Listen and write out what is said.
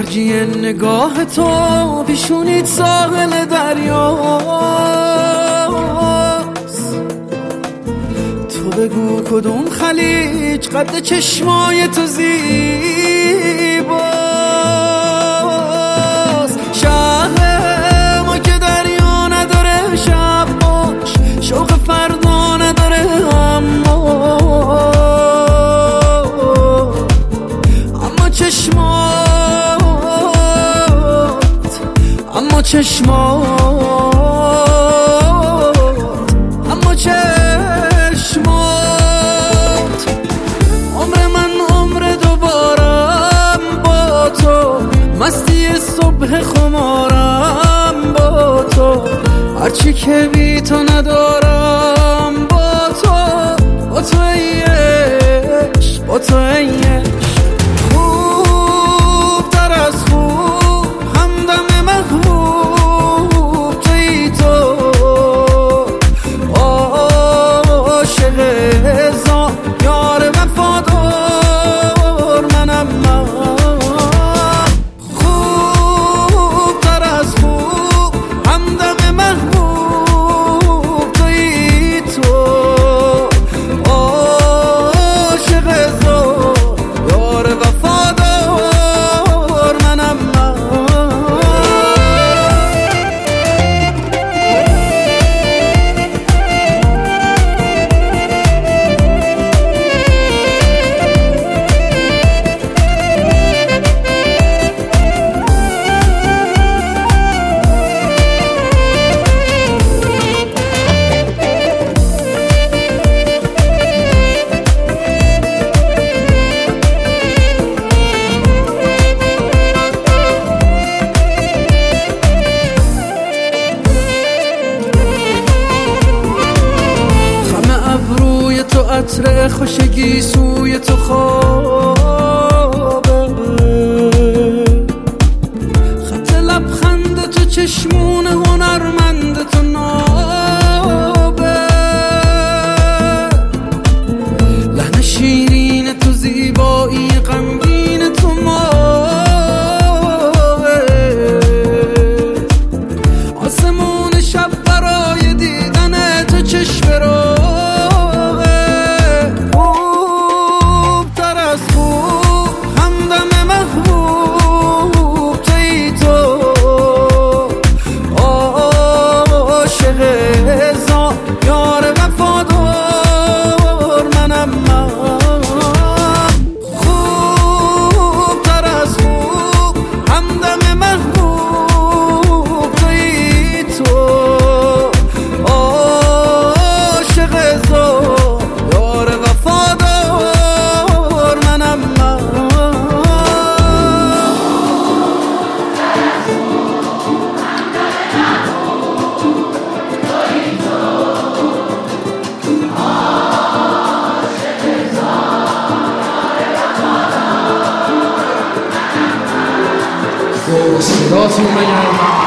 موجی نگاه تو پیشونیت ساحل دریاست. تو بگو کدوم خلیج قد چشمای تو زیباست. شهر ما که دریا نداره شب باش، شوق فردا نداره اما چشمات عمر من عمر دوبارم با تو، مستی صبح خمارم با تو، هرچی که بی تو ندارم با تو ای عشق، با تو ای عشق. خوب تر از خوب همدم محبوب توی تو، عاشق هزار یار وفادار منم من. خوب تر از خوب همدم محبوب توی تو، عاشق هزار یار وفادار منم من. تو عطر خوشگی سوی تو خوابه، خط لبخند تو چشمون هنرمند تو نابه، لحن شیرین تو زیبایی غمگین تو ماه، آسمون شب برای دیدن تو چشم رو صداتون بگردم.